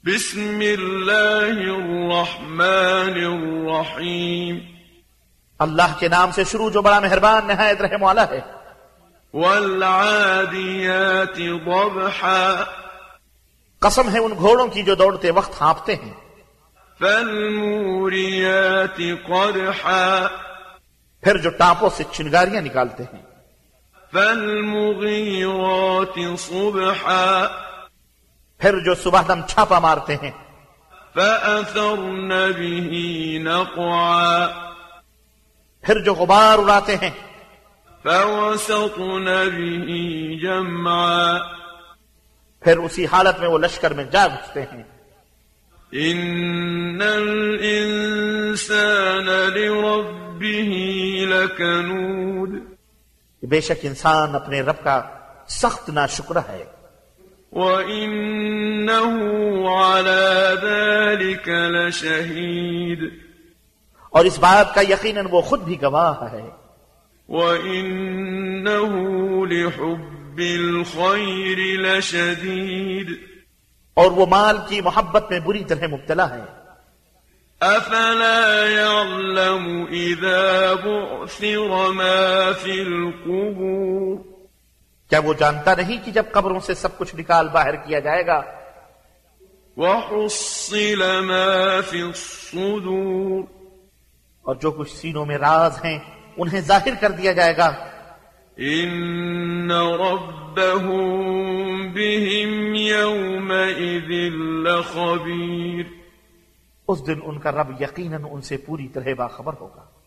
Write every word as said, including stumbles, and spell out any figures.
بسم اللہ الرحمن الرحیم اللہ کے نام سے شروع جو بڑا مہربان نہایت رحم والا ہے۔ والعادیات ضبحا قسم ہے ان گھوڑوں کی جو دوڑتے وقت ہانپتے ہیں۔ فالموریات قدحا پھر جو ٹانپوں سے چنگاریاں نکالتے ہیں۔ فالمغیرات صبحا پھر جو صبح دم چھاپا مارتے ہیں۔ فأثرن به نقعا پھر جو غبار اڑاتے ہیں۔ فوسطن به جمعا پھر اسی حالت میں وہ لشکر میں جا گھستے ہیں۔ ان الانسان لربه لکنود بے شک انسان اپنے رب کا سخت ناشکر ہے۔ وَإِنَّهُ عَلَى ذَلِكَ لَشَهِيدٌ اور اس بات کا یقیناً وہ خود بھی گواہ ہے۔ وَإِنَّهُ لِحُبِّ الْخَيْرِ لَشَدِيدٌ اور وہ مال کی محبت میں بری طرح مبتلا ہے۔ أَفَلَا يَعْلَمُ إِذَا بُعْثِرَ مَا فِي الْقُبُورِ کیا وہ جانتا نہیں کہ جب قبروں سے سب کچھ نکال باہر کیا جائے گا؟ وَحُصِّلَ مَا فِي الصُّدُورِ اور جو کچھ سینوں میں راز ہیں انہیں ظاہر کر دیا جائے گا۔ إِنَّ رَبَّهُم بِهِمْ يَوْمَئِذٍ لَخَبِيرٌ اس دن ان کا رب یقیناً ان سے پوری طرح باخبر ہوگا۔